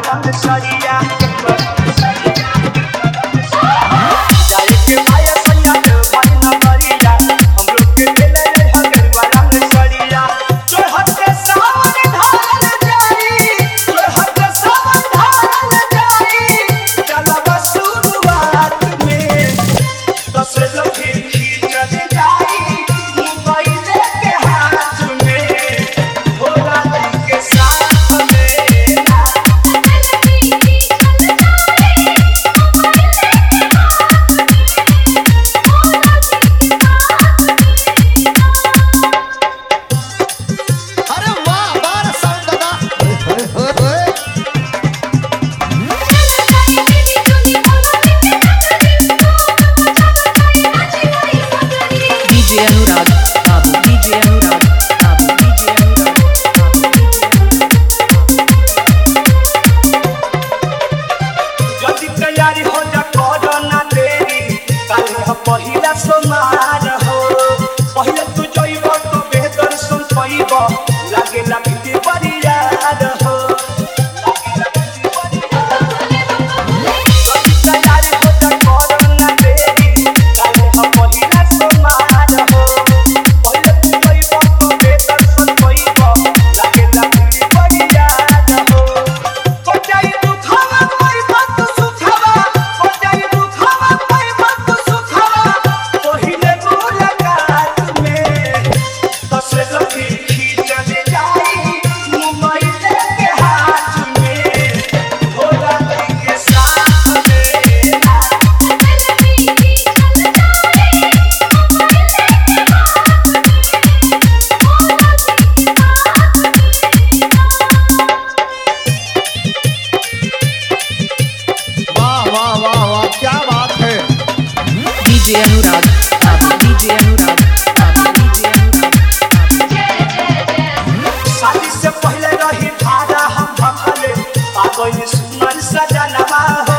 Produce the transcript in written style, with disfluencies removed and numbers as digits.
रंग सरिया पहिला सोमार हो पहिले तू जइब तो बेहतर सुन पइब लागेला बिटी परियार हो तैयारी हो जा कोरोना देरी काले हम पहिला सोमार हो पहिले तू जइब तो बेहतर सुन पइब लागेला बिटी परियार हो को जाई तू खावा पइब तू सुखावा को जाई तू खावा पइब तू सुखावा पहिले मुलाकात में तसे लगी खींच ले जाई मोबाइल के हाथ में भोला के साथ में ना वाह वाह वाह वाह क्या बात है। DJ Anurag, DJ Anurag, DJ Anurag. शादी से पहले रही धारा हम भखले आ गई सुमन सजनवा